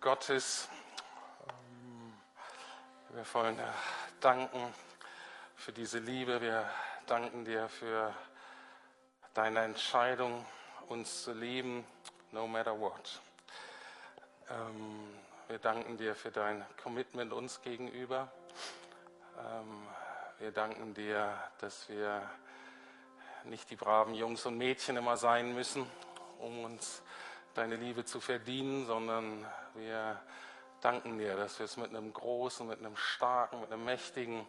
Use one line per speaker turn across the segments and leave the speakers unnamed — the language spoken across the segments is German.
Gottes. Wir wollen dir danken für diese Liebe. Wir danken dir für deine Entscheidung, uns zu lieben, no matter what. Wir danken dir für dein Commitment uns gegenüber. Wir danken dir, dass wir nicht die braven Jungs und Mädchen immer sein müssen, um uns deine Liebe zu verdienen, sondern wir danken dir, dass wir es mit einem großen, mit einem starken, mit einem mächtigen,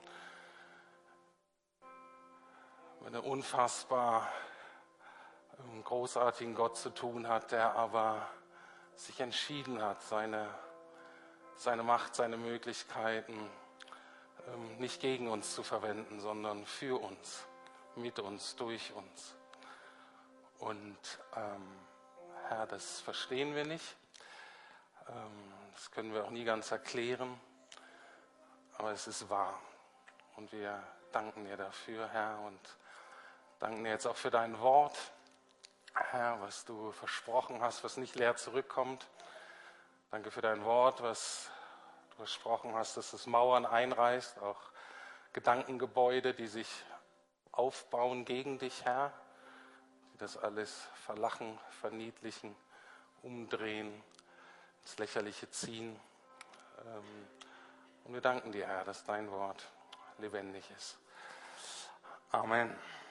mit einem unfassbar großartigen Gott zu tun hat, der aber sich entschieden hat, seine Macht, seine Möglichkeiten nicht gegen uns zu verwenden, sondern für uns, mit uns, durch uns. Und Herr, das verstehen wir nicht, das können wir auch nie ganz erklären, aber es ist wahr. Und wir danken dir dafür, Herr, und danken dir jetzt auch für dein Wort, Herr, was du versprochen hast, was nicht leer zurückkommt. Danke für dein Wort, was du versprochen hast, dass es Mauern einreißt, auch Gedankengebäude, die sich aufbauen gegen dich, Herr, die das alles verlachen, verniedlichen, umdrehen, ins Lächerliche ziehen. Und wir danken dir, Herr, dass dein Wort lebendig ist. Amen.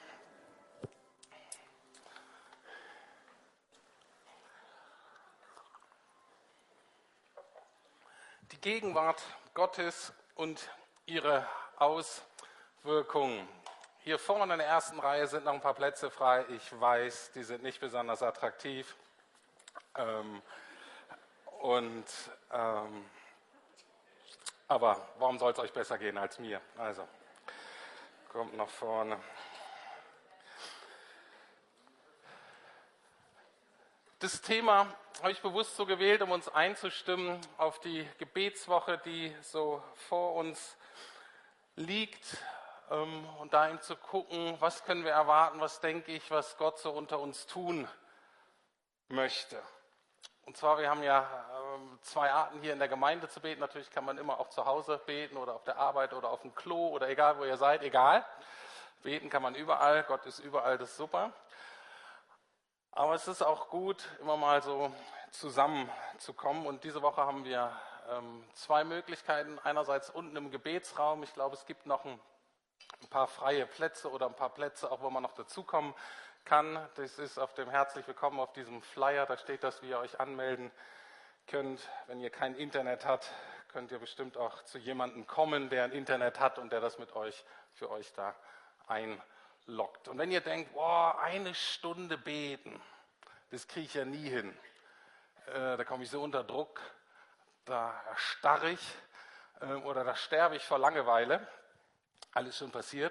Die Gegenwart Gottes und ihre Auswirkungen. Hier vorne in der ersten Reihe sind noch ein paar Plätze frei. Ich weiß, die sind nicht besonders attraktiv. Aber warum soll es euch besser gehen als mir? Also, kommt nach vorne. Das Thema habe ich bewusst so gewählt, um uns einzustimmen auf die Gebetswoche, die so vor uns liegt, und da eben zu gucken, was können wir erwarten, was denke ich, was Gott so unter uns tun möchte. Und zwar, wir haben ja 2 Arten hier in der Gemeinde zu beten. Natürlich kann man immer auch zu Hause beten oder auf der Arbeit oder auf dem Klo oder egal, wo ihr seid, egal. Beten kann man überall, Gott ist überall, das ist super. Aber es ist auch gut, immer mal so zusammenzukommen. Und diese Woche haben wir 2 Möglichkeiten. Einerseits unten im Gebetsraum. Ich glaube, es gibt noch ein paar freie Plätze oder ein paar Plätze, auch wo man noch dazukommen kann. Das ist auf dem Herzlich Willkommen auf diesem Flyer. Da steht das, wie ihr euch anmelden könnt. Wenn ihr kein Internet habt, könnt ihr bestimmt auch zu jemandem kommen, der ein Internet hat und der das für euch da einloggt. Und wenn ihr denkt, boah, 1 Stunde beten, das kriege ich ja nie hin. Da komme ich so unter Druck, da erstarre ich oder da sterbe ich vor Langeweile. Alles schon passiert.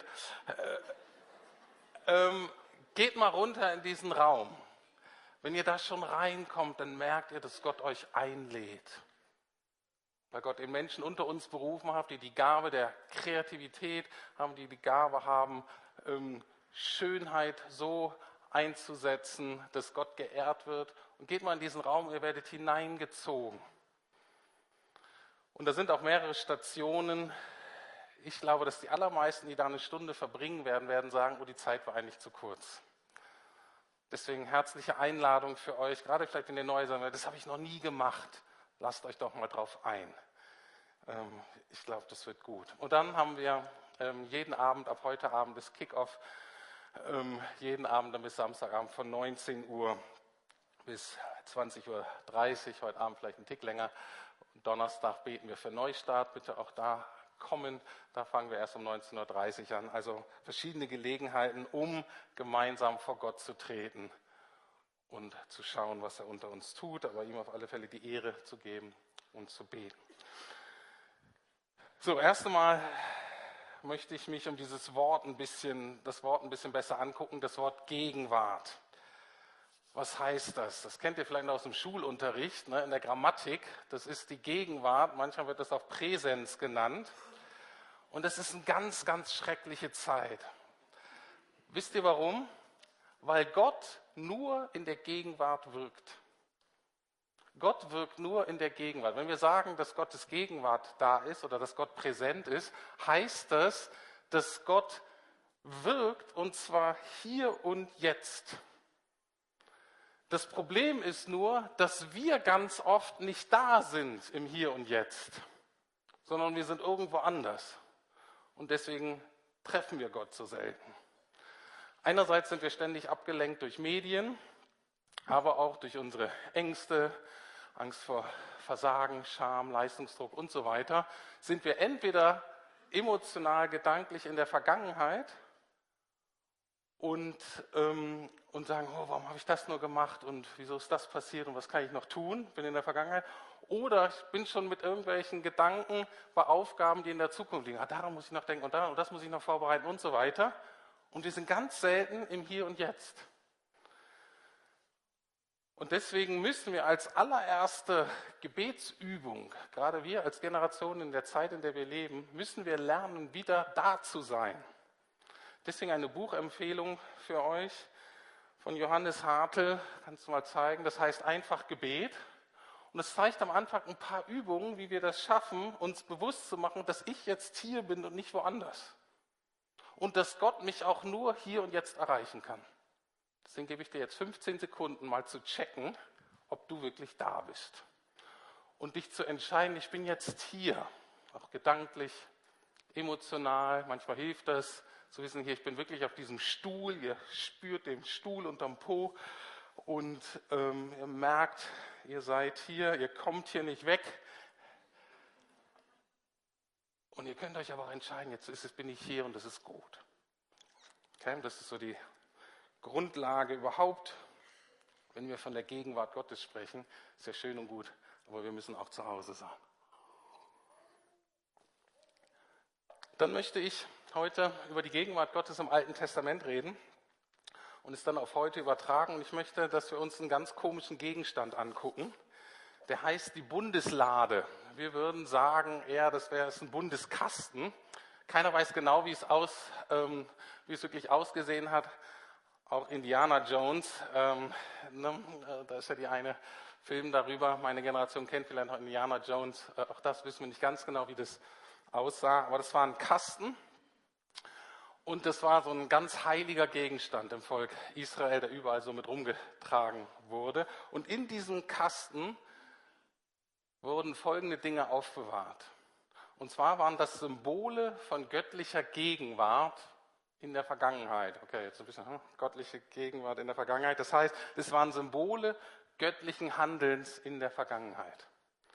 Geht mal runter in diesen Raum. Wenn ihr da schon reinkommt, dann merkt ihr, dass Gott euch einlädt. Weil Gott den Menschen unter uns berufen hat, die die Gabe der Kreativität haben, die die Gabe haben, Schönheit so einzusetzen, dass Gott geehrt wird. Und geht mal in diesen Raum, ihr werdet hineingezogen. Und da sind auch mehrere Stationen. Ich glaube, dass die allermeisten, die da 1 Stunde verbringen werden sagen, oh, die Zeit war eigentlich zu kurz. Deswegen herzliche Einladung für euch, gerade vielleicht in den Häusern, das habe ich noch nie gemacht. Lasst euch doch mal drauf ein. Ich glaube, das wird gut. Und dann haben wir jeden Abend, ab heute Abend das Kick-Off, jeden Abend dann bis Samstagabend von 19 Uhr bis 20:30 Uhr, heute Abend vielleicht einen Tick länger. Und Donnerstag beten wir für Neustart, bitte auch da kommen. Da fangen wir erst um 19:30 Uhr an. Also verschiedene Gelegenheiten, um gemeinsam vor Gott zu treten und zu schauen, was er unter uns tut, aber ihm auf alle Fälle die Ehre zu geben und zu beten. So, erst einmal möchte ich mich um das Wort ein bisschen besser angucken, das Wort Gegenwart. Was heißt das? Das kennt ihr vielleicht aus dem Schulunterricht, in der Grammatik. Das ist die Gegenwart, manchmal wird das auch Präsens genannt. Und das ist eine ganz, ganz schreckliche Zeit. Wisst ihr warum? Weil Gott nur in der Gegenwart wirkt. Gott wirkt nur in der Gegenwart. Wenn wir sagen, dass Gottes Gegenwart da ist oder dass Gott präsent ist, heißt das, dass Gott wirkt und zwar hier und jetzt. Das Problem ist nur, dass wir ganz oft nicht da sind im Hier und Jetzt, sondern wir sind irgendwo anders. Und deswegen treffen wir Gott so selten. Einerseits sind wir ständig abgelenkt durch Medien, aber auch durch unsere Ängste, Angst vor Versagen, Scham, Leistungsdruck und so weiter, sind wir entweder emotional, gedanklich in der Vergangenheit und sagen, oh, warum habe ich das nur gemacht und wieso ist das passiert und was kann ich noch tun, bin in der Vergangenheit. Oder ich bin schon mit irgendwelchen Gedanken bei Aufgaben, die in der Zukunft liegen. Daran muss ich noch denken und das muss ich noch vorbereiten und so weiter. Und wir sind ganz selten im Hier und Jetzt. Und deswegen müssen wir als allererste Gebetsübung, gerade wir als Generation in der Zeit, in der wir leben, müssen wir lernen, wieder da zu sein. Deswegen eine Buchempfehlung für euch von Johannes Hartl, kannst du mal zeigen, das heißt einfach Gebet. Und es zeigt am Anfang ein paar Übungen, wie wir das schaffen, uns bewusst zu machen, dass ich jetzt hier bin und nicht woanders. Und dass Gott mich auch nur hier und jetzt erreichen kann. Deswegen gebe ich dir jetzt 15 Sekunden mal zu checken, ob du wirklich da bist. Und dich zu entscheiden, ich bin jetzt hier, auch gedanklich, emotional, manchmal hilft das, zu wissen, hier, ich bin wirklich auf diesem Stuhl, ihr spürt den Stuhl unterm Po und ihr merkt, ihr seid hier, ihr kommt hier nicht weg. Und ihr könnt euch aber auch entscheiden, bin ich hier und das ist gut. Okay? Das ist so die Grundlage überhaupt, wenn wir von der Gegenwart Gottes sprechen. Ist ja schön und gut, aber wir müssen auch zu Hause sein. Dann möchte ich heute über die Gegenwart Gottes im Alten Testament reden und es dann auf heute übertragen. Und ich möchte, dass wir uns einen ganz komischen Gegenstand angucken. Der heißt die Bundeslade. Wir würden sagen, eher, das wäre ein Bundeskasten. Keiner weiß genau, wie es wirklich ausgesehen hat. Auch Indiana Jones, da ist ja die eine Film darüber. Meine Generation kennt vielleicht noch Indiana Jones. Auch das wissen wir nicht ganz genau, wie das aussah. Aber das war ein Kasten. Und das war so ein ganz heiliger Gegenstand im Volk Israel, der überall so mit rumgetragen wurde. Und in diesem Kasten wurden folgende Dinge aufbewahrt. Und zwar waren das Symbole von göttlicher Gegenwart in der Vergangenheit. Okay, jetzt ein bisschen göttliche Gegenwart in der Vergangenheit. Das heißt, es waren Symbole göttlichen Handelns in der Vergangenheit.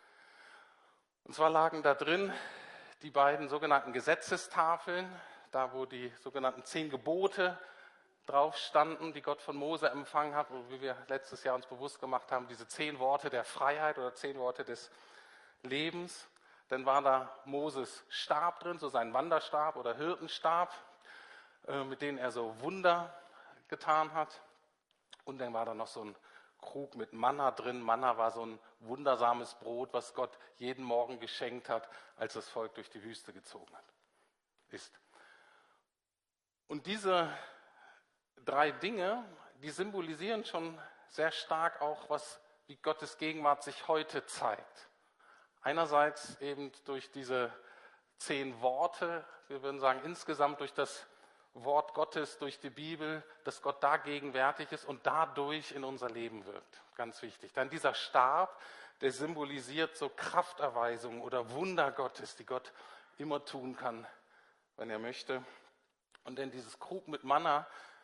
Und zwar lagen da drin die beiden sogenannten Gesetzestafeln, da wo die sogenannten 10 Gebote drauf standen, die Gott von Mose empfangen hat, wie wir letztes Jahr uns bewusst gemacht haben, diese 10 Worte der Freiheit oder 10 Worte des Lebens. Dann war da Moses Stab drin, so sein Wanderstab oder Hirtenstab, mit denen er so Wunder getan hat. Und dann war da noch so ein Krug mit Manna drin. Manna war so ein wundersames Brot, was Gott jeden Morgen geschenkt hat, als das Volk durch die Wüste gezogen ist. Und diese 3 Dinge, die symbolisieren schon sehr stark auch, wie Gottes Gegenwart sich heute zeigt. Einerseits eben durch diese 10 Worte, wir würden sagen insgesamt durch das Wort Gottes, durch die Bibel, dass Gott da gegenwärtig ist und dadurch in unser Leben wirkt. Ganz wichtig. Dann dieser Stab, der symbolisiert so Krafterweisungen oder Wunder Gottes, die Gott immer tun kann, wenn er möchte. Und dann dieser Krug mit Manna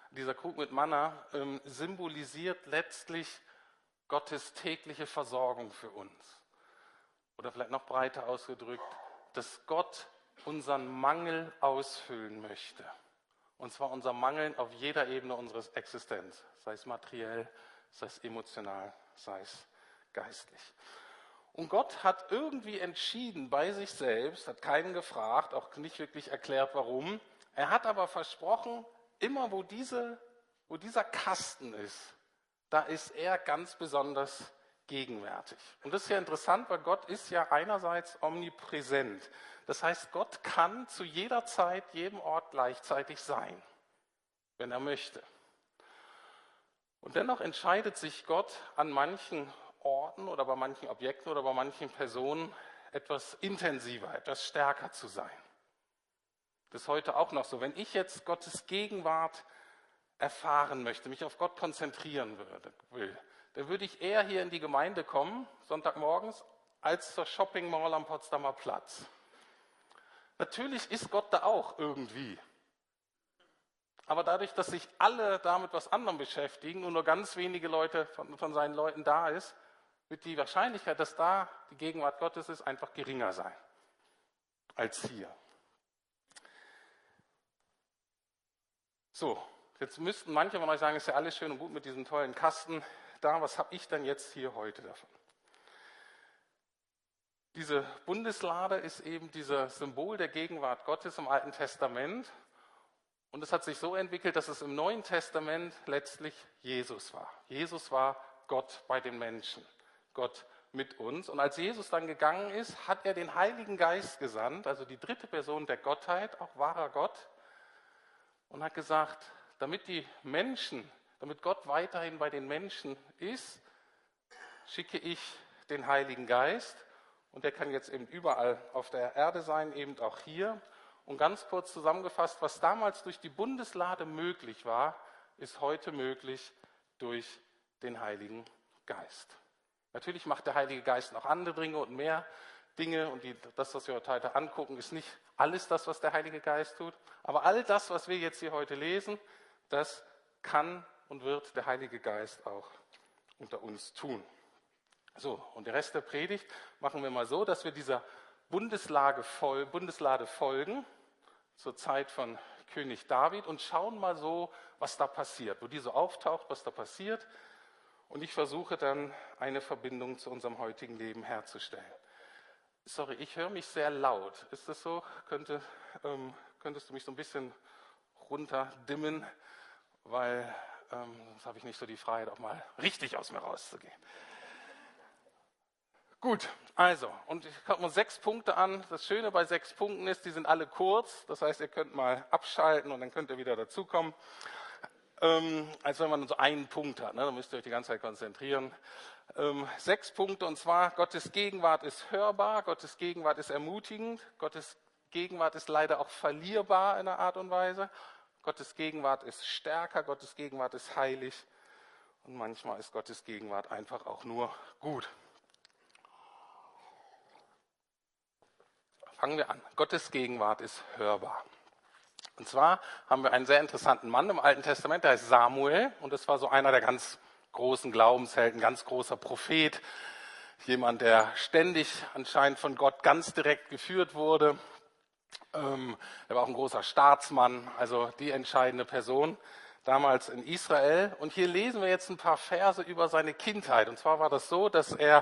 symbolisiert letztlich Gottes tägliche Versorgung für uns. Oder vielleicht noch breiter ausgedrückt, dass Gott unseren Mangel ausfüllen möchte. Und zwar unser Mangel auf jeder Ebene unseres Existenz, sei es materiell, sei es emotional, sei es geistlich. Und Gott hat irgendwie entschieden bei sich selbst, hat keinen gefragt, auch nicht wirklich erklärt, warum. Er hat aber versprochen, immer wo dieser Kasten ist, da ist er ganz besonders gegenwärtig. Und das ist ja interessant, weil Gott ist ja einerseits omnipräsent. Das heißt, Gott kann zu jeder Zeit, jedem Ort gleichzeitig sein, wenn er möchte. Und dennoch entscheidet sich Gott an manchen Orten oder bei manchen Objekten oder bei manchen Personen etwas intensiver, etwas stärker zu sein. Das ist heute auch noch so. Wenn ich jetzt Gottes Gegenwart erfahren möchte, mich auf Gott konzentrieren will, dann würde ich eher hier in die Gemeinde kommen, Sonntagmorgens, als zur Shopping Mall am Potsdamer Platz. Natürlich ist Gott da auch irgendwie. Aber dadurch, dass sich alle da mit was anderem beschäftigen und nur ganz wenige Leute von seinen Leuten da ist, wird die Wahrscheinlichkeit, dass da die Gegenwart Gottes ist, einfach geringer sein als hier. So, jetzt müssten manche von euch sagen, ist ja alles schön und gut mit diesem tollen Kasten da, was habe ich denn jetzt hier heute davon? Diese Bundeslade ist eben dieses Symbol der Gegenwart Gottes im Alten Testament. Und es hat sich so entwickelt, dass es im Neuen Testament letztlich Jesus war. Jesus war Gott bei den Menschen, Gott mit uns. Und als Jesus dann gegangen ist, hat er den Heiligen Geist gesandt, also die dritte Person der Gottheit, auch wahrer Gott, und hat gesagt, damit Gott weiterhin bei den Menschen ist, schicke ich den Heiligen Geist. Und der kann jetzt eben überall auf der Erde sein, eben auch hier. Und ganz kurz zusammengefasst, was damals durch die Bundeslade möglich war, ist heute möglich durch den Heiligen Geist. Natürlich macht der Heilige Geist noch andere Dinge und mehr Dinge. Und das, was wir heute angucken, ist nicht alles das, was der Heilige Geist tut. Aber all das, was wir jetzt hier heute lesen, das kann und wird der Heilige Geist auch unter uns tun. So, und der Rest der Predigt machen wir mal so, dass wir dieser Bundeslade folgen, zur Zeit von König David, und schauen mal so, was da passiert, wo die so auftaucht, was da passiert. Und ich versuche dann, eine Verbindung zu unserem heutigen Leben herzustellen. Sorry, ich höre mich sehr laut. Ist das so? Könntest du mich so ein bisschen runterdimmen, weil sonst habe ich nicht so die Freiheit, auch mal richtig aus mir rauszugehen. Gut, also, und ich gucke mir 6 Punkte an. Das Schöne bei 6 Punkten ist, die sind alle kurz. Das heißt, ihr könnt mal abschalten und dann könnt ihr wieder dazukommen. Als wenn man so einen Punkt hat, ne? Dann müsst ihr euch die ganze Zeit konzentrieren. 6 Punkte, und zwar, Gottes Gegenwart ist hörbar, Gottes Gegenwart ist ermutigend, Gottes Gegenwart ist leider auch verlierbar in einer Art und Weise. Gottes Gegenwart ist stärker, Gottes Gegenwart ist heilig und manchmal ist Gottes Gegenwart einfach auch nur gut. Fangen wir an. Gottes Gegenwart ist hörbar. Und zwar haben wir einen sehr interessanten Mann im Alten Testament, der heißt Samuel. Und das war so einer der ganz großen Glaubenshelden, ganz großer Prophet. Jemand, der ständig anscheinend von Gott ganz direkt geführt wurde. Er war auch ein großer Staatsmann, also die entscheidende Person damals in Israel. Und hier lesen wir jetzt ein paar Verse über seine Kindheit. Und zwar war das so, dass er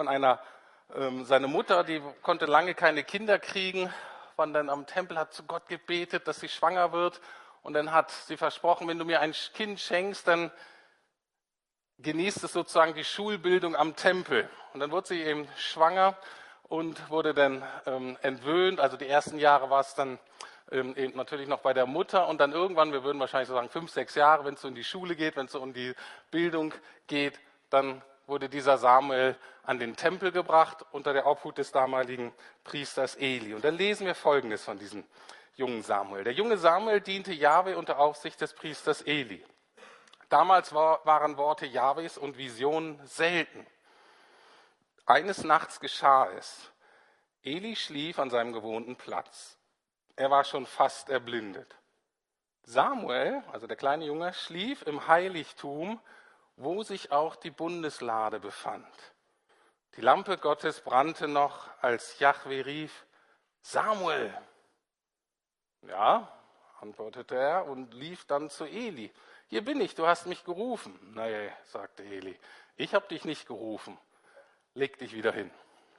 seine Mutter, die konnte lange keine Kinder kriegen, war dann am Tempel, hat zu Gott gebetet, dass sie schwanger wird. Und dann hat sie versprochen, wenn du mir ein Kind schenkst, dann genießt es sozusagen die Schulbildung am Tempel. Und dann wurde sie eben schwanger und wurde dann entwöhnt. Also die ersten Jahre war es dann eben natürlich noch bei der Mutter. Und dann irgendwann, wir würden wahrscheinlich so sagen 5, 6 Jahre, wenn es so in die Schule geht, wenn es so um die Bildung geht, dann wurde dieser Samuel an den Tempel gebracht unter der Obhut des damaligen Priesters Eli. Und dann lesen wir Folgendes von diesem jungen Samuel. Der junge Samuel diente Jahwe unter Aufsicht des Priesters Eli. Damals waren Worte Jahwes und Visionen selten. Eines Nachts geschah es. Eli schlief an seinem gewohnten Platz. Er war schon fast erblindet. Samuel, also der kleine Junge, schlief im Heiligtum, wo sich auch die Bundeslade befand. Die Lampe Gottes brannte noch, als Jahwe rief, Samuel. Ja, antwortete er und lief dann zu Eli. Hier bin ich, du hast mich gerufen. Nein, sagte Eli, ich habe dich nicht gerufen. Leg dich wieder hin.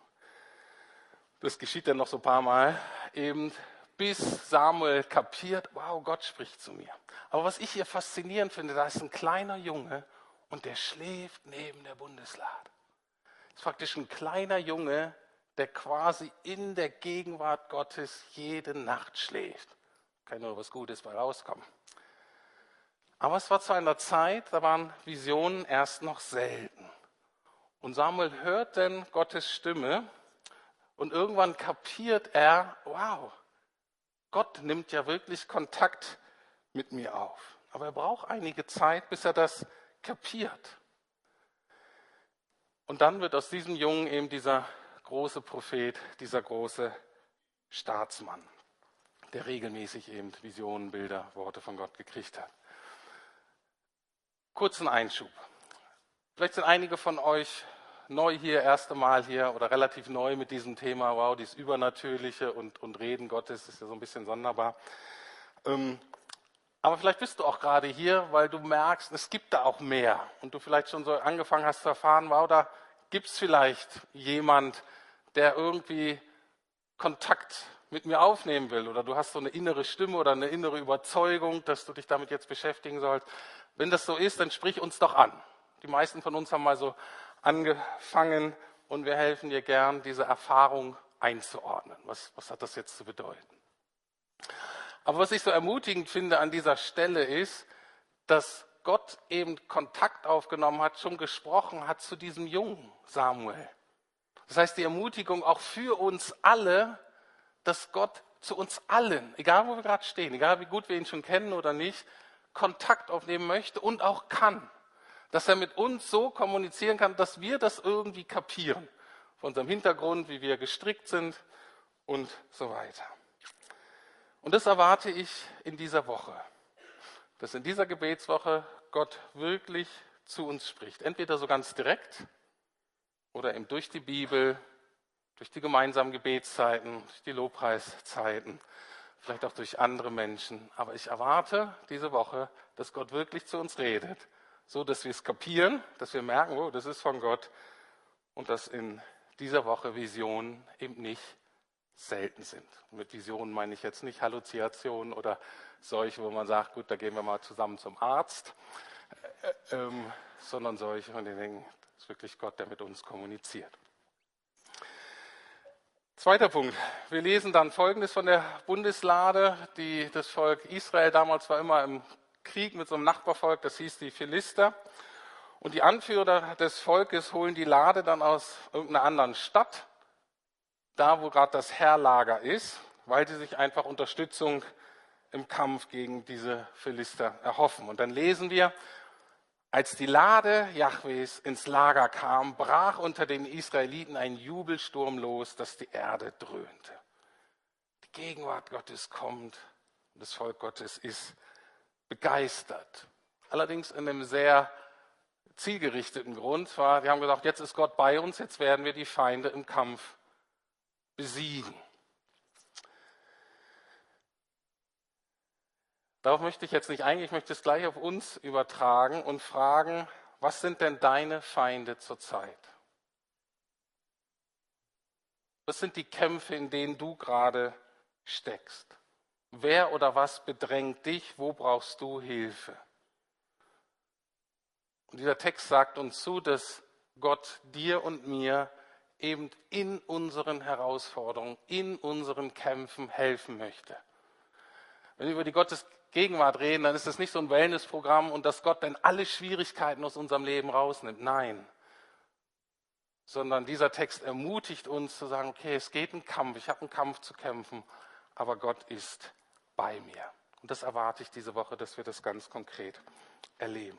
Das geschieht dann noch so ein paar Mal, eben bis Samuel kapiert, wow, Gott spricht zu mir. Aber was ich hier faszinierend finde, da ist ein kleiner Junge, und der schläft neben der Bundeslade. Das ist praktisch ein kleiner Junge, der quasi in der Gegenwart Gottes jede Nacht schläft. Kann nur was Gutes bei rauskommen. Aber es war zu einer Zeit, da waren Visionen erst noch selten. Und Samuel hört dann Gottes Stimme und irgendwann kapiert er, wow, Gott nimmt ja wirklich Kontakt mit mir auf. Aber er braucht einige Zeit, bis er das kapiert. Und dann wird aus diesem Jungen eben dieser große Prophet, dieser große Staatsmann, der regelmäßig eben Visionen, Bilder, Worte von Gott gekriegt hat. Kurzen Einschub. Vielleicht sind einige von euch neu hier, erste Mal hier oder relativ neu mit diesem Thema, wow, dieses Übernatürliche und Reden Gottes ist ja so ein bisschen sonderbar. Aber vielleicht bist du auch gerade hier, weil du merkst, es gibt da auch mehr und du vielleicht schon so angefangen hast zu erfahren, wow, da gibt es vielleicht jemand, der irgendwie Kontakt mit mir aufnehmen will oder du hast so eine innere Stimme oder eine innere Überzeugung, dass du dich damit jetzt beschäftigen sollst. Wenn das so ist, dann sprich uns doch an. Die meisten von uns haben mal so angefangen und wir helfen dir gern, diese Erfahrung einzuordnen. Was hat das jetzt zu bedeuten? Aber was ich so ermutigend finde an dieser Stelle ist, dass Gott eben Kontakt aufgenommen hat, schon gesprochen hat zu diesem jungen Samuel. Das heißt, die Ermutigung auch für uns alle, dass Gott zu uns allen, egal wo wir gerade stehen, egal wie gut wir ihn schon kennen oder nicht, Kontakt aufnehmen möchte und auch kann. Dass er mit uns so kommunizieren kann, dass wir das irgendwie kapieren. Von unserem Hintergrund, wie wir gestrickt sind und so weiter. Und das erwarte ich in dieser Woche. Dass in dieser Gebetswoche Gott wirklich zu uns spricht. Entweder so ganz direkt oder eben durch die Bibel, durch die gemeinsamen Gebetszeiten, durch die Lobpreiszeiten, vielleicht auch durch andere Menschen. Aber ich erwarte diese Woche, dass Gott wirklich zu uns redet. So, dass wir es kapieren, dass wir merken, oh, das ist von Gott und dass in dieser Woche Visionen eben nicht selten sind. Und mit Visionen meine ich jetzt nicht Halluzinationen oder solche, wo man sagt, gut, da gehen wir mal zusammen zum Arzt, sondern solche, von denen denken, das ist wirklich Gott, der mit uns kommuniziert. Zweiter Punkt. Wir lesen dann Folgendes von der Bundeslade, das Volk Israel damals war immer im Krieg mit so einem Nachbarvolk, das hieß die Philister. Und die Anführer des Volkes holen die Lade dann aus irgendeiner anderen Stadt, da wo gerade das Heerlager ist, weil sie sich einfach Unterstützung im Kampf gegen diese Philister erhoffen. Und dann lesen wir, als die Lade Jahwes ins Lager kam, brach unter den Israeliten ein Jubelsturm los, dass die Erde dröhnte. Die Gegenwart Gottes kommt und das Volk Gottes ist begeistert. Allerdings in einem sehr zielgerichteten Grund. Die haben gesagt, jetzt ist Gott bei uns, jetzt werden wir die Feinde im Kampf besiegen. Darauf möchte ich jetzt nicht eingehen, ich möchte es gleich auf uns übertragen und fragen, was sind denn deine Feinde zurzeit? Was sind die Kämpfe, in denen du gerade steckst? Wer oder was bedrängt dich? Wo brauchst du Hilfe? Und dieser Text sagt uns zu, dass Gott dir und mir eben in unseren Herausforderungen, in unseren Kämpfen helfen möchte. Wenn wir über die Gottesgegenwart reden, dann ist das nicht so ein Wellnessprogramm und dass Gott dann alle Schwierigkeiten aus unserem Leben rausnimmt. Nein. Sondern dieser Text ermutigt uns zu sagen, okay, es geht einen Kampf, ich habe einen Kampf zu kämpfen, aber Gott ist bei mir. Und das erwarte ich diese Woche, dass wir das ganz konkret erleben.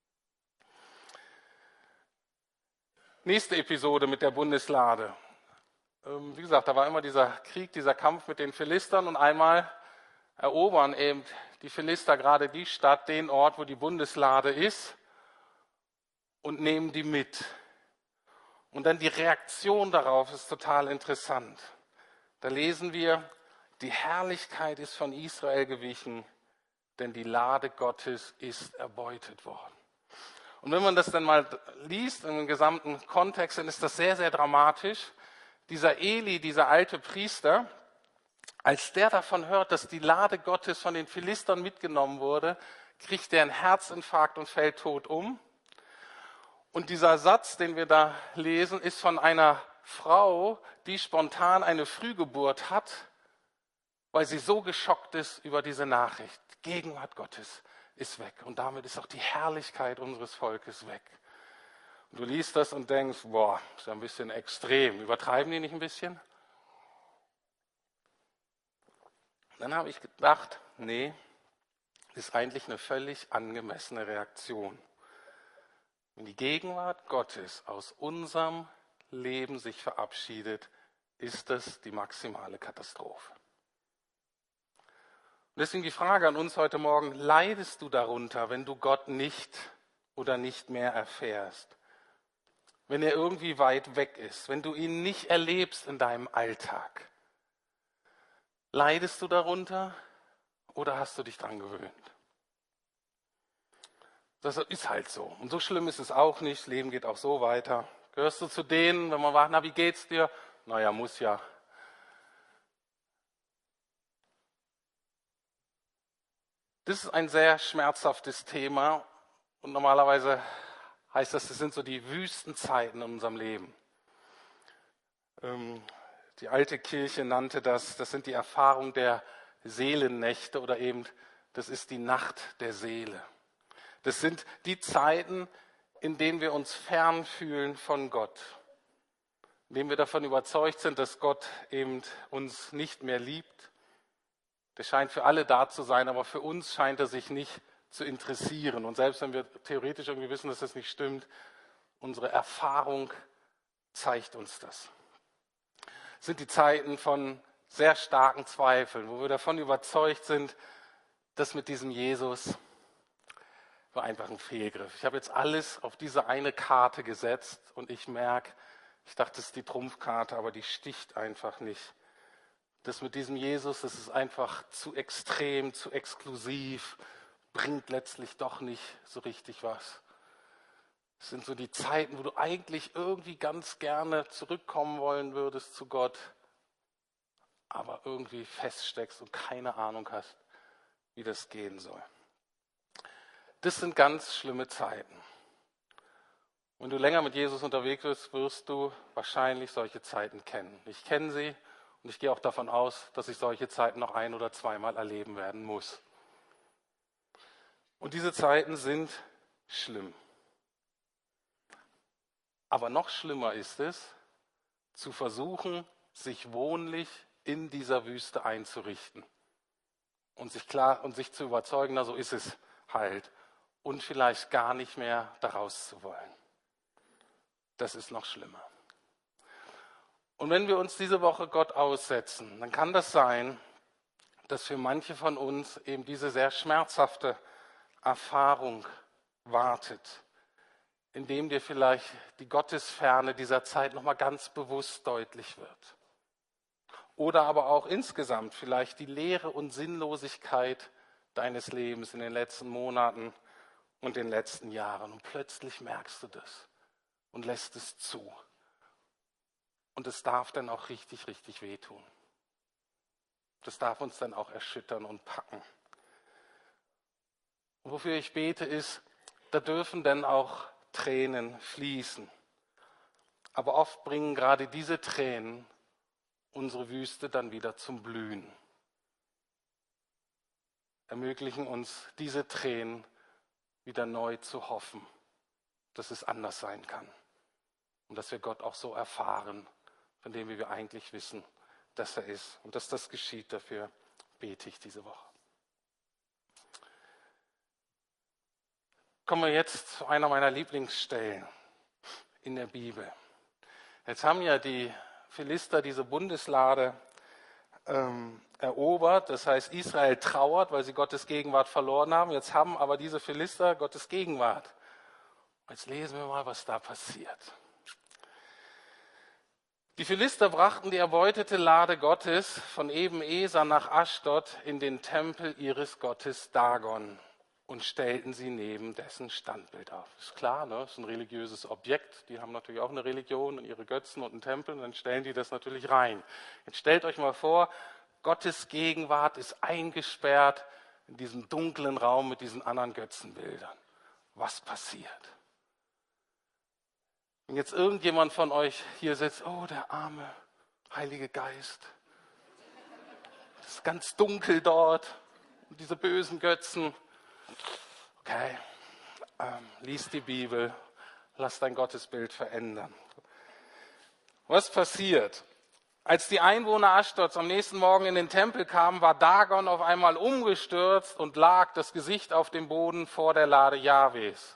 Nächste Episode mit der Bundeslade. Wie gesagt, da war immer dieser Krieg, dieser Kampf mit den Philistern und einmal erobern eben die Philister gerade die Stadt, den Ort, wo die Bundeslade ist und nehmen die mit. Und dann die Reaktion darauf ist total interessant. Da lesen wir, die Herrlichkeit ist von Israel gewichen, denn die Lade Gottes ist erbeutet worden. Und wenn man das dann mal liest im gesamten Kontext, dann ist das sehr, sehr dramatisch. Dieser Eli, dieser alte Priester, als der davon hört, dass die Lade Gottes von den Philistern mitgenommen wurde, kriegt er einen Herzinfarkt und fällt tot um. Und dieser Satz, den wir da lesen, ist von einer Frau, die spontan eine Frühgeburt hat, weil sie so geschockt ist über diese Nachricht. Die Gegenwart Gottes ist weg und damit ist auch die Herrlichkeit unseres Volkes weg. Und du liest das und denkst, boah, ist ja ein bisschen extrem. Übertreiben die nicht ein bisschen? Dann habe ich gedacht, nee, ist eigentlich eine völlig angemessene Reaktion. Wenn die Gegenwart Gottes aus unserem Leben sich verabschiedet, ist das die maximale Katastrophe. Und deswegen die Frage an uns heute Morgen, leidest du darunter, wenn du Gott nicht oder nicht mehr erfährst? Wenn er irgendwie weit weg ist, wenn du ihn nicht erlebst in deinem Alltag? Leidest du darunter oder hast du dich dran gewöhnt? Das ist halt so. Und so schlimm ist es auch nicht. Das Leben geht auch so weiter. Gehörst du zu denen, wenn man fragt, na, wie geht's dir? Naja, muss ja. Das ist ein sehr schmerzhaftes Thema. Und normalerweise heißt das sind so die Wüstenzeiten in unserem Leben. Die alte Kirche nannte das sind die Erfahrungen der Seelennächte oder eben, das ist die Nacht der Seele. Das sind die Zeiten, in denen wir uns fern fühlen von Gott, in denen wir davon überzeugt sind, dass Gott eben uns nicht mehr liebt. Der scheint für alle da zu sein, aber für uns scheint er sich nicht zu interessieren. Und selbst wenn wir theoretisch irgendwie wissen, dass das nicht stimmt, unsere Erfahrung zeigt uns das. Es sind die Zeiten von sehr starken Zweifeln, wo wir davon überzeugt sind, dass mit diesem Jesus war einfach ein Fehlgriff. Ich habe jetzt alles auf diese eine Karte gesetzt und ich merke, ich dachte, es ist die Trumpfkarte, aber die sticht einfach nicht. Das mit diesem Jesus, das ist einfach zu extrem, zu exklusiv, bringt letztlich doch nicht so richtig was. Es sind so die Zeiten, wo du eigentlich irgendwie ganz gerne zurückkommen wollen würdest zu Gott, aber irgendwie feststeckst und keine Ahnung hast, wie das gehen soll. Das sind ganz schlimme Zeiten. Wenn du länger mit Jesus unterwegs bist, wirst du wahrscheinlich solche Zeiten kennen. Ich kenne sie und ich gehe auch davon aus, dass ich solche Zeiten noch ein- oder zweimal erleben werden muss. Und diese Zeiten sind schlimm. Aber noch schlimmer ist es, zu versuchen, sich wohnlich in dieser Wüste einzurichten und sich zu überzeugen, na so ist es halt, und vielleicht gar nicht mehr daraus zu wollen. Das ist noch schlimmer. Und wenn wir uns diese Woche Gott aussetzen, dann kann das sein, dass für manche von uns eben diese sehr schmerzhafte Erfahrung wartet, indem dir vielleicht die Gottesferne dieser Zeit nochmal ganz bewusst deutlich wird. Oder aber auch insgesamt vielleicht die Leere und Sinnlosigkeit deines Lebens in den letzten Monaten und den letzten Jahren. Und plötzlich merkst du das und lässt es zu. Und es darf dann auch richtig, richtig wehtun. Das darf uns dann auch erschüttern und packen. Und wofür ich bete ist, da dürfen dann auch Tränen fließen. Aber oft bringen gerade diese Tränen unsere Wüste dann wieder zum Blühen. Ermöglichen uns diese Tränen wieder neu zu hoffen, dass es anders sein kann. Und dass wir Gott auch so erfahren, von dem wir eigentlich wissen, dass er ist. Und dass das geschieht, dafür bete ich diese Woche. Kommen wir jetzt zu einer meiner Lieblingsstellen in der Bibel. Jetzt haben ja die Philister diese Bundeslade erobert. Das heißt, Israel trauert, weil sie Gottes Gegenwart verloren haben. Jetzt haben aber diese Philister Gottes Gegenwart. Jetzt lesen wir mal, was da passiert. Die Philister brachten die erbeutete Lade Gottes von Eben-Eser nach Aschdod in den Tempel ihres Gottes Dagon und stellten sie neben dessen Standbild auf. Ist klar, ne? Das ist ein religiöses Objekt. Die haben natürlich auch eine Religion und ihre Götzen und einen Tempel und dann stellen die das natürlich rein. Jetzt stellt euch mal vor, Gottes Gegenwart ist eingesperrt in diesem dunklen Raum mit diesen anderen Götzenbildern. Was passiert? Wenn jetzt irgendjemand von euch hier sitzt, oh, der arme Heilige Geist, es ist ganz dunkel dort, und diese bösen Götzen. Okay, lies die Bibel, Lass dein Gottesbild verändern. Was passiert? Als die Einwohner Aschdods am nächsten Morgen in den Tempel kamen, war Dagon auf einmal umgestürzt und lag das Gesicht auf dem Boden vor der Lade Jahwes.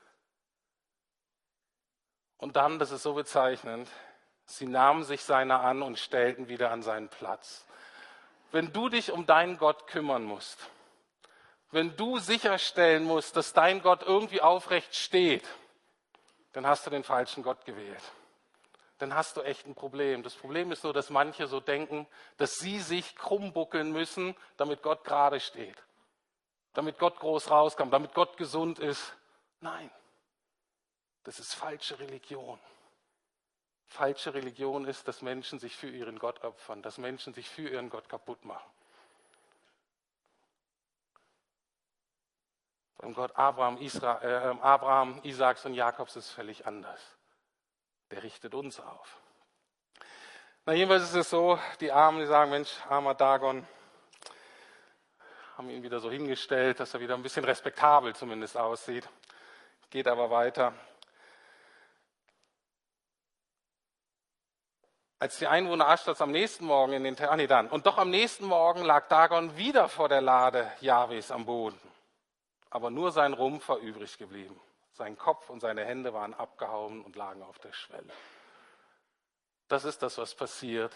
Und dann, das ist so bezeichnend, sie nahmen sich seiner an und stellten wieder an seinen Platz. Wenn du dich um deinen Gott kümmern musst, wenn du sicherstellen musst, dass dein Gott irgendwie aufrecht steht, dann hast du den falschen Gott gewählt. Dann hast du echt ein Problem. Das Problem ist nur, dass manche so denken, dass sie sich krumm buckeln müssen, damit Gott gerade steht. Damit Gott groß rauskommt, damit Gott gesund ist. Nein, das ist falsche Religion. Falsche Religion ist, dass Menschen sich für ihren Gott opfern, dass Menschen sich für ihren Gott kaputt machen. Beim Gott Abraham, Isaaks und Jakobs ist es völlig anders. Der richtet uns auf. Na, jedenfalls ist es so, die Armen, die sagen, Mensch, armer Dagon, haben ihn wieder so hingestellt, dass er wieder ein bisschen respektabel zumindest aussieht. Geht aber weiter. Als die Einwohner Aschdods am nächsten Morgen am nächsten Morgen lag Dagon wieder vor der Lade Jahwes am Boden. Aber nur sein Rumpf war übrig geblieben. Sein Kopf und seine Hände waren abgehauen und lagen auf der Schwelle. Das ist das, was passiert,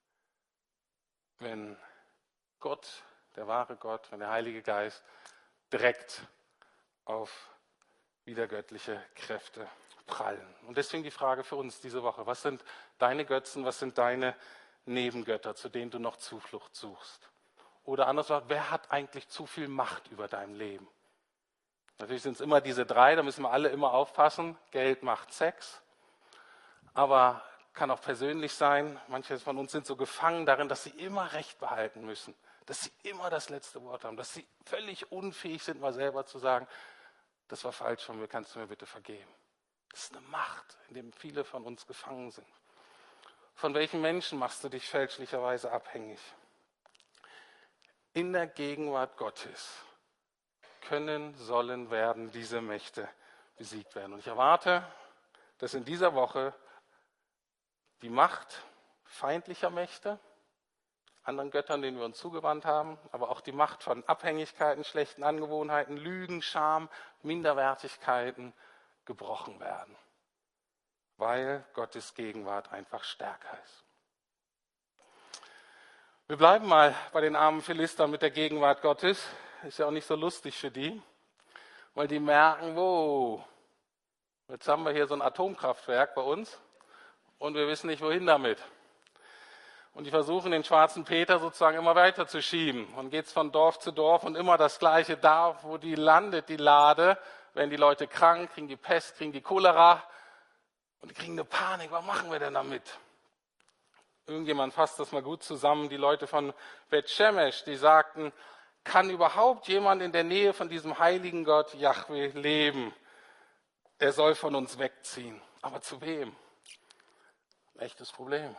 wenn Gott, der wahre Gott, wenn der Heilige Geist direkt auf widergöttliche Kräfte prallen. Und deswegen die Frage für uns diese Woche: Was sind deine Götzen, was sind deine Nebengötter, zu denen du noch Zuflucht suchst? Oder anders gesagt, wer hat eigentlich zu viel Macht über dein Leben? Natürlich sind es immer diese drei, da müssen wir alle immer aufpassen. Geld, Macht, Sex. Aber kann auch persönlich sein. Manche von uns sind so gefangen darin, dass sie immer Recht behalten müssen. Dass sie immer das letzte Wort haben. Dass sie völlig unfähig sind, mal selber zu sagen, das war falsch von mir, kannst du mir bitte vergeben. Das ist eine Macht, in der viele von uns gefangen sind. Von welchen Menschen machst du dich fälschlicherweise abhängig? In der Gegenwart Gottes werden diese Mächte besiegt werden. Und ich erwarte, dass in dieser Woche die Macht feindlicher Mächte, anderen Göttern, denen wir uns zugewandt haben, aber auch die Macht von Abhängigkeiten, schlechten Angewohnheiten, Lügen, Scham, Minderwertigkeiten gebrochen werden, weil Gottes Gegenwart einfach stärker ist. Wir bleiben mal bei den armen Philistern mit der Gegenwart Gottes. Ist ja auch nicht so lustig für die, weil die merken, wow, jetzt haben wir hier so ein Atomkraftwerk bei uns und wir wissen nicht, wohin damit. Und die versuchen, den schwarzen Peter sozusagen immer weiter zu schieben. Und geht es von Dorf zu Dorf und immer das Gleiche. Da, wo die landet, die Lade, werden die Leute krank, kriegen die Pest, kriegen die Cholera und die kriegen eine Panik. Was machen wir denn damit? Irgendjemand fasst das mal gut zusammen. Die Leute von Beth Shemesh, die sagten, kann überhaupt jemand in der Nähe von diesem heiligen Gott Jahwe leben? Der soll von uns wegziehen. Aber zu wem? Ein echtes Problem.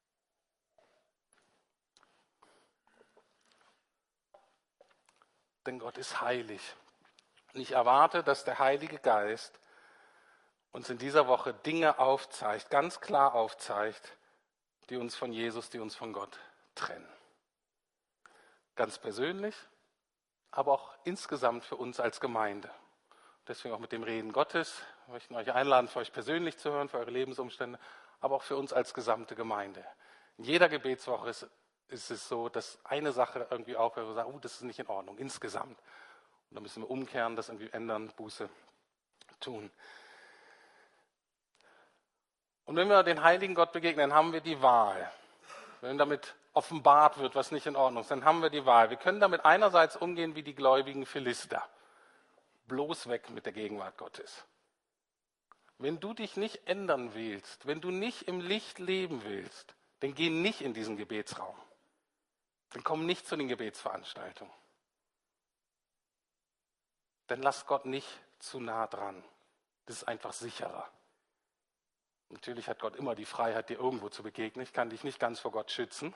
Denn Gott ist heilig. Und ich erwarte, dass der Heilige Geist uns in dieser Woche Dinge aufzeigt, ganz klar aufzeigt, die uns von Jesus, die uns von Gott trennen. Ganz persönlich, aber auch insgesamt für uns als Gemeinde. Deswegen auch mit dem Reden Gottes. Wir möchten euch einladen, für euch persönlich zu hören, für eure Lebensumstände, aber auch für uns als gesamte Gemeinde. In jeder Gebetswoche ist es so, dass eine Sache irgendwie aufhört und sagt, das ist nicht in Ordnung, insgesamt. Und dann müssen wir umkehren, das irgendwie ändern, Buße tun. Und wenn wir den heiligen Gott begegnen, dann haben wir die Wahl. Wenn damit offenbart wird, was nicht in Ordnung ist, dann haben wir die Wahl. Wir können damit einerseits umgehen wie die gläubigen Philister. Bloß weg mit der Gegenwart Gottes. Wenn du dich nicht ändern willst, wenn du nicht im Licht leben willst, dann geh nicht in diesen Gebetsraum. Dann komm nicht zu den Gebetsveranstaltungen. Dann lass Gott nicht zu nah dran. Das ist einfach sicherer. Natürlich hat Gott immer die Freiheit, dir irgendwo zu begegnen. Ich kann dich nicht ganz vor Gott schützen.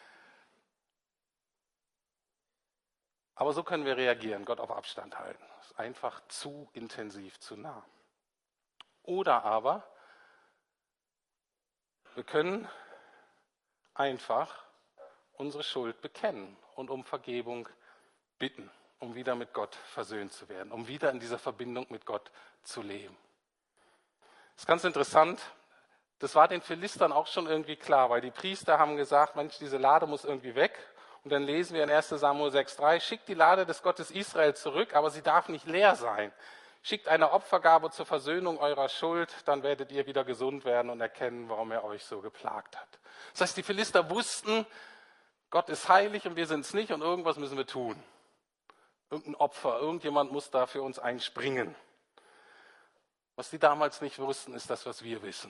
Aber so können wir reagieren, Gott auf Abstand halten. Das ist einfach zu intensiv, zu nah. Oder aber wir können einfach unsere Schuld bekennen und um Vergebung bitten, um wieder mit Gott versöhnt zu werden, um wieder in dieser Verbindung mit Gott zu leben. Das ist ganz interessant. Das war den Philistern auch schon irgendwie klar, weil die Priester haben gesagt, Mensch, diese Lade muss irgendwie weg. Und dann lesen wir in 1 Samuel 6,3, schickt die Lade des Gottes Israel zurück, aber sie darf nicht leer sein. Schickt eine Opfergabe zur Versöhnung eurer Schuld, dann werdet ihr wieder gesund werden und erkennen, warum er euch so geplagt hat. Das heißt, die Philister wussten, Gott ist heilig und wir sind es nicht und irgendwas müssen wir tun. Irgendein Opfer, irgendjemand muss da für uns einspringen. Was die damals nicht wussten, ist das, was wir wissen.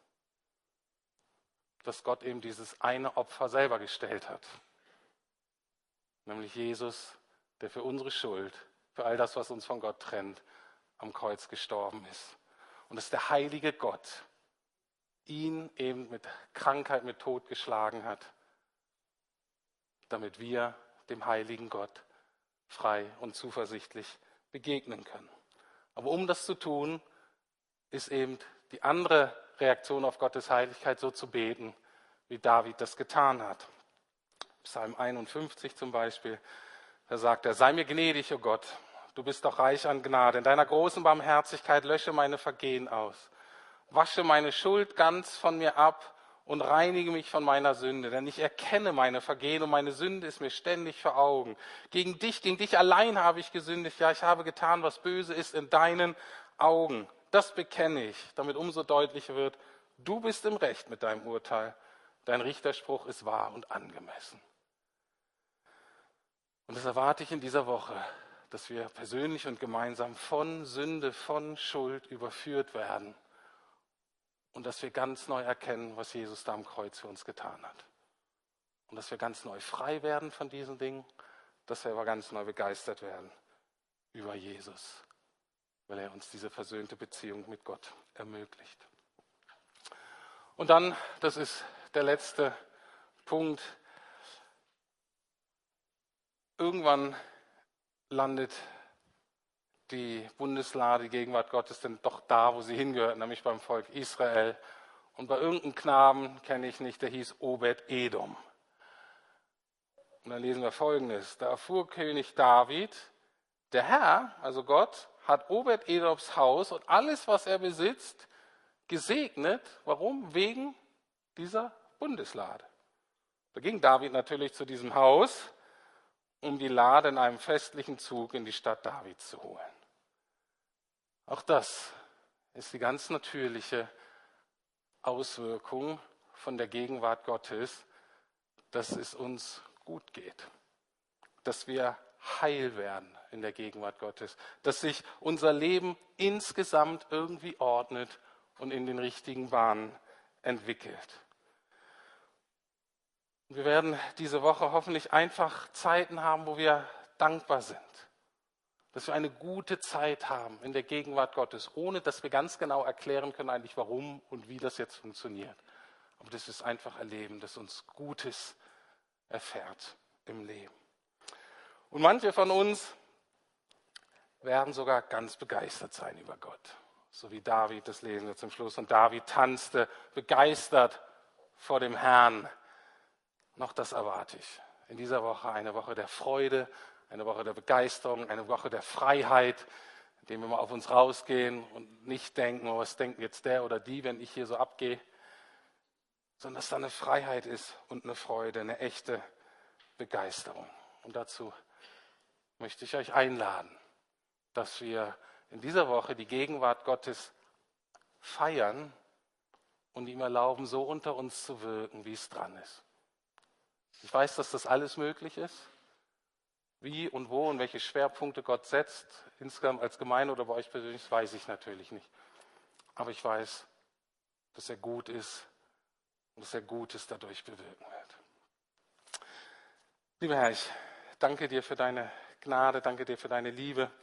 Dass Gott eben dieses eine Opfer selber gestellt hat. Nämlich Jesus, der für unsere Schuld, für all das, was uns von Gott trennt, am Kreuz gestorben ist. Und dass der heilige Gott ihn eben mit Krankheit, mit Tod geschlagen hat, damit wir dem heiligen Gott frei und zuversichtlich begegnen können. Aber um das zu tun, ist eben die andere Reaktion auf Gottes Heiligkeit so zu beten, wie David das getan hat. Psalm 51 zum Beispiel, da sagt er, sei mir gnädig, o Gott, du bist doch reich an Gnade. In deiner großen Barmherzigkeit lösche meine Vergehen aus. Wasche meine Schuld ganz von mir ab und reinige mich von meiner Sünde, denn ich erkenne meine Vergehen und meine Sünde ist mir ständig vor Augen. Gegen dich allein habe ich gesündigt, ja, ich habe getan, was böse ist in deinen Augen. Das bekenne ich, damit umso deutlicher wird, du bist im Recht mit deinem Urteil. Dein Richterspruch ist wahr und angemessen. Und das erwarte ich in dieser Woche, dass wir persönlich und gemeinsam von Sünde, von Schuld überführt werden und dass wir ganz neu erkennen, was Jesus da am Kreuz für uns getan hat. Und dass wir ganz neu frei werden von diesen Dingen, dass wir aber ganz neu begeistert werden über Jesus, weil er uns diese versöhnte Beziehung mit Gott ermöglicht. Und dann, das ist der letzte Punkt, irgendwann landet die Bundeslade, die Gegenwart Gottes, dann doch da, wo sie hingehört, nämlich beim Volk Israel. Und bei irgendeinem Knaben, kenne ich nicht, der hieß Obed-Edom. Und dann lesen wir Folgendes. Da erfuhr König David, der Herr, also Gott, hat Obed-Edoms Haus und alles, was er besitzt, gesegnet. Warum? Wegen dieser Bundeslade. Da ging David natürlich zu diesem Haus, um die Lade in einem festlichen Zug in die Stadt Davids zu holen. Auch das ist die ganz natürliche Auswirkung von der Gegenwart Gottes, dass es uns gut geht, dass wir heil werden in der Gegenwart Gottes, dass sich unser Leben insgesamt irgendwie ordnet und in den richtigen Bahnen entwickelt. Wir werden diese Woche hoffentlich einfach Zeiten haben, wo wir dankbar sind. Dass wir eine gute Zeit haben in der Gegenwart Gottes, ohne dass wir ganz genau erklären können eigentlich, warum und wie das jetzt funktioniert. Aber dass wir es einfach erleben, dass uns Gutes erfährt im Leben. Und manche von uns werden sogar ganz begeistert sein über Gott. So wie David, das lesen wir zum Schluss. Und David tanzte begeistert vor dem Herrn. Noch das erwarte ich. In dieser Woche eine Woche der Freude, eine Woche der Begeisterung, eine Woche der Freiheit, in der wir mal auf uns rausgehen und nicht denken, oh, was denkt jetzt der oder die, wenn ich hier so abgehe, sondern dass da eine Freiheit ist und eine Freude, eine echte Begeisterung. Und dazu möchte ich euch einladen, dass wir in dieser Woche die Gegenwart Gottes feiern und ihm erlauben, so unter uns zu wirken, wie es dran ist. Ich weiß, dass das alles möglich ist. Wie und wo und welche Schwerpunkte Gott setzt, insgesamt als Gemeinde oder bei euch persönlich, das weiß ich natürlich nicht. Aber ich weiß, dass er gut ist und dass er Gutes dadurch bewirken wird. Lieber Herr, ich danke dir für deine Gnade, danke dir für deine Liebe.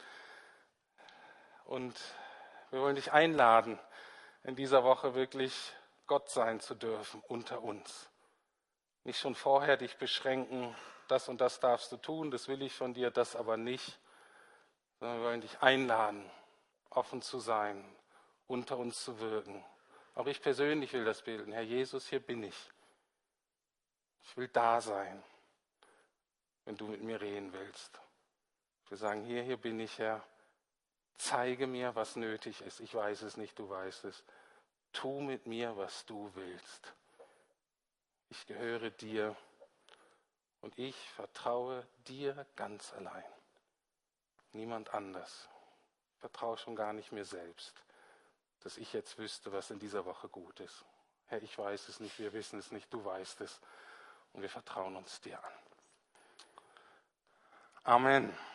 Und wir wollen dich einladen, in dieser Woche wirklich Gott sein zu dürfen unter uns. Nicht schon vorher dich beschränken, das und das darfst du tun, das will ich von dir, das aber nicht. Sondern wir wollen dich einladen, offen zu sein unter uns zu wirken. Auch ich persönlich will das bilden. Herr Jesus, hier bin ich. Ich will da sein, wenn du mit mir reden willst. Ich will sagen, hier bin ich, Herr. Zeige mir, was nötig ist. Ich weiß es nicht, du weißt es. Tu mit mir, was du willst. Ich gehöre dir und ich vertraue dir ganz allein. Niemand anders. Ich vertraue schon gar nicht mir selbst, dass ich jetzt wüsste, was in dieser Woche gut ist. Herr, ich weiß es nicht, wir wissen es nicht, du weißt es und wir vertrauen uns dir an. Amen.